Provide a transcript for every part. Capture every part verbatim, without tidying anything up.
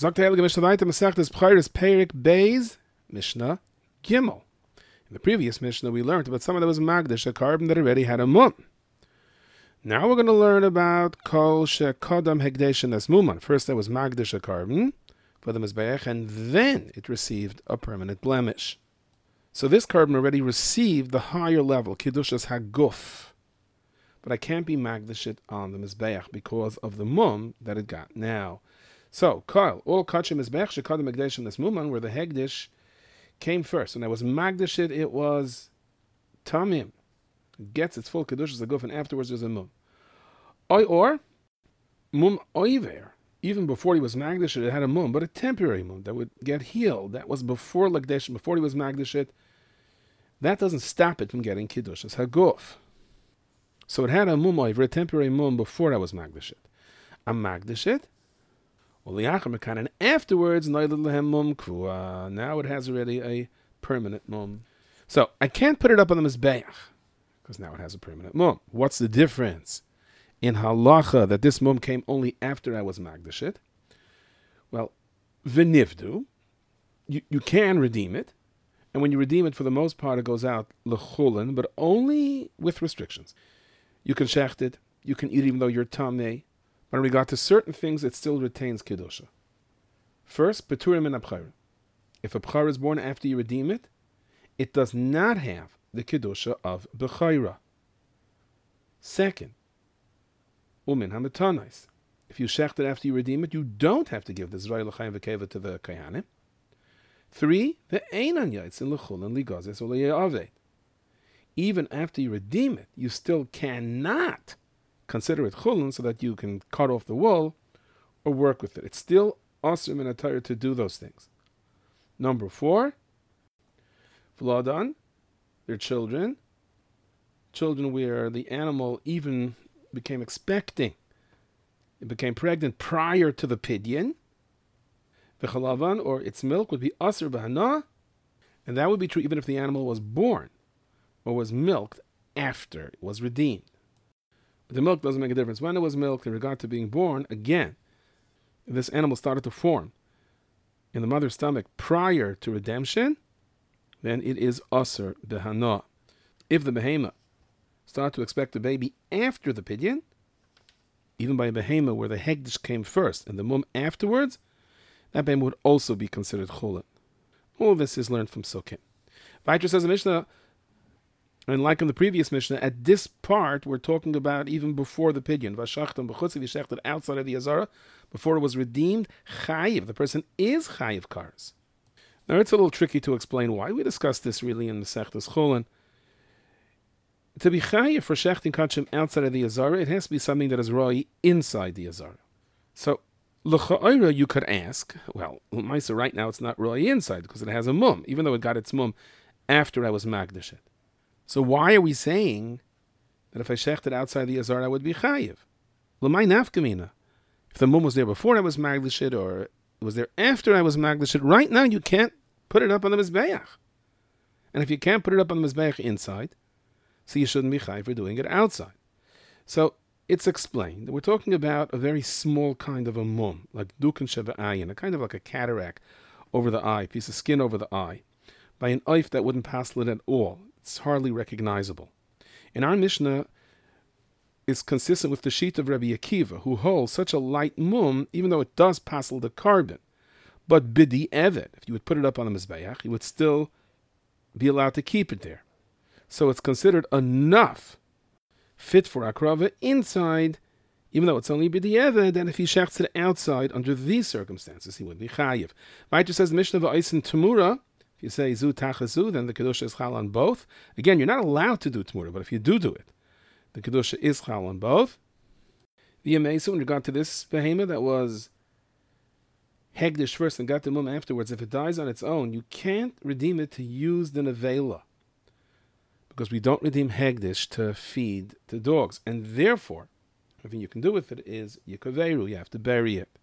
Sagt der Heilige Mishnah weiter, Masechtas Bchairos Perik Beis, Mishnah Gimel. In the previous Mishnah, we learned about someone that was Magdish, a carbon that already had a mum. Now we're going to learn about Kol Shekodam Hegdeshin as Muman. First, there was Magdish, a carbon for the Mizbeach, and then it received a permanent blemish. So this carbon already received the higher level, Kiddushas Haguf. But I can't be Magdish it on the Mizbeach because of the mum that it got now. So, Kol, all Kachim Mizbeach, Shekodam Hegdeshin as Muman, where the Hegdish came first. When I was Magdashit, it was Tamim. It gets its full Kedushas Haguf, and afterwards there's a Mum. Oy or Mum Oiver. Even before he was Magdashit, it had a Mum, but a temporary Mum that would get healed. That was before Lagdashit, before he was Magdashit. That doesn't stop it from getting Kedushas Haguf. So it had a Mum Oiver, a temporary Mum, before I was Magdashit. I'm Magdashit. And afterwards, now it has already a permanent mum. So I can't put it up on the Mizbeach because now it has a permanent mum. What's the difference in halacha that this mum came only after I was Magdashit? Well, v'nivdu, you, you can redeem it. And when you redeem it, for the most part, it goes out l'chulin, but only with restrictions. You can shecht it, you can eat even though you're tameh. But in regard to certain things, it still retains Kedusha. First, Peturim and Abchar. If a Bchar is born after you redeem it, it does not have the Kedusha of Bechayra. Second, Umin HaMetanais. If you shecht it after you redeem it, you don't have to give the Zray L'chaim V'keva to the Kayanim. Three, the Einan Yaitz in L'chul and Ligazes or Le'yaveh. Even after you redeem it, you still cannot consider it chulun so that you can cut off the wool or work with it. It's still awesome in a Torah to do those things. Number four, Vladan, their children, children where the animal even became expecting, it became pregnant prior to the pidyon. The chalavan, or its milk, would be asr b'hana, and that would be true even if the animal was born or was milked after it was redeemed. The milk doesn't make a difference. When it was milked in regard to being born, again, if this animal started to form in the mother's stomach prior to redemption, then it is aser behana. If the behema started to expect a baby after the pidyon, even by a behema where the hegdish came first and the mum afterwards, that behema would also be considered chulin. All this is learned from Sukkim. Vaitra says in Mishnah, and like in the previous Mishnah, at this part, we're talking about even before the pidyon. Vashachtam b'chutz, if you shechted outside of the Azara, before it was redeemed, chayiv. The person is chayiv kars. Now, it's a little tricky to explain why. We discussed this really in the Sechtas Cholin. To be chayiv for shechting kachim outside of the Azara, it has to be something that is roi inside the Azara. So, l'cha'ira, you could ask, well, Maisa, right now it's not roi inside because it has a mum, even though it got its mum after I was magdashet. So why are we saying that if I shechted outside the Azar, I would be chayiv? L'may nafkamina. If the mum was there before I was magdashit, or it was there after I was magdashit, right now you can't put it up on the mizbeach. And if you can't put it up on the mizbeach inside, so you shouldn't be chayiv for doing it outside. So it's explained that we're talking about a very small kind of a mum, like dukan sheva ayin, a kind of like a cataract over the eye, piece of skin over the eye, by an oif that wouldn't pass it at all. It's hardly recognizable. In our Mishnah, it's consistent with the sheet of Rabbi Akiva, who holds such a light mum, even though it does passel the carbon. But bidi evet, if you would put it up on the mizbeach, you would still be allowed to keep it there. So it's considered enough, fit for akrava inside, even though it's only bidi evet, and if he shechts it outside under these circumstances, he would be chayiv. Vaiter says the Mishnah of Eisen Tamura. If you say zu tachazu, then the kedusha is chal on both. Again, you're not allowed to do tmura, but if you do do it, the kedusha is chal on both. The Yemesa, in regard to this behema that was hegdish first and got the mum afterwards, if it dies on its own, you can't redeem it to use the nevela, because we don't redeem hegdish to feed the dogs, and therefore, everything you can do with it is yikaveru, you have to bury it.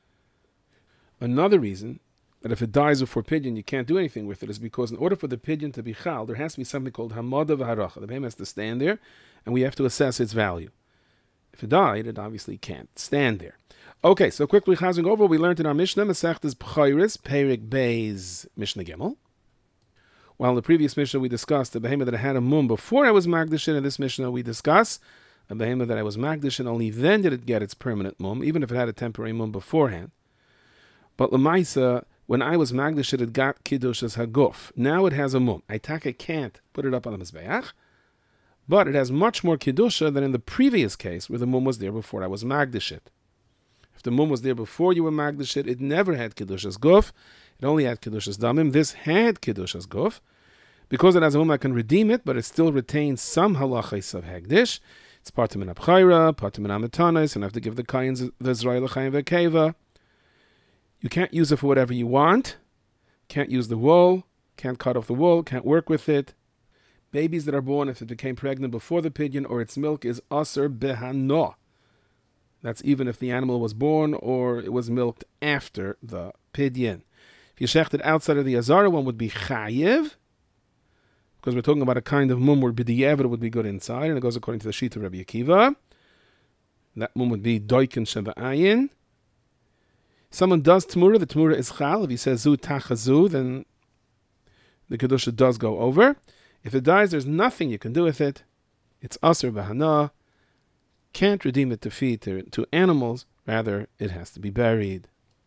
Another reason that if it dies before pidyon, you can't do anything with it, is because in order for the pidyon to be chal, there has to be something called hamada v'haracha. The behem has to stand there, and we have to assess its value. If it died, it obviously can't stand there. Okay, so quickly chazing over, we learned in our Mishnah, Masechtas B'chayris, Perik Beis, Mishnah Gimel. While in the previous Mishnah we discussed the behemoth that I had a mum before I was magdashin, in this Mishnah we discuss a behemoth that I was magdashin, only then did it get its permanent mum, even if it had a temporary mum beforehand. But Lamaisa, when I was magdashin, it got Kiddushas Haguf. Now it has a mum. I taka can't put it up on the Mizbeach, but it has much more Kiddusha than in the previous case where the mum was there before I was magdashin. If the mum was there before you were magdashit, it never had Kiddushas Guf. It only had Kiddushas Damim. This had Kiddushas Guf. Because it has a mum, I can redeem it, but it still retains some halachas of Hegdish. It's partim in Abchayra, partim in Ametanis, and I have to give the Kains the Zray L'chaim V'Keva. You can't use it for whatever you want. Can't use the wool. Can't cut off the wool. Can't work with it. Babies that are born, if it became pregnant before the pidyon or its milk, is Aser Behano. That's even if the animal was born or it was milked after the pidyon. If you shecht it outside of the Azara, one would be chayiv, because we're talking about a kind of mum where b'di'evet would be good inside, and it goes according to the sheet of Rabbi Akiva. That mum would be doikin sheva'ayin. Someone does tmura, the tmura is chal. If he says zu tachazu, then the kedusha does go over. If it dies, there's nothing you can do with it. It's aser b'hana. Can't redeem it to feed to, to animals, rather it has to be buried.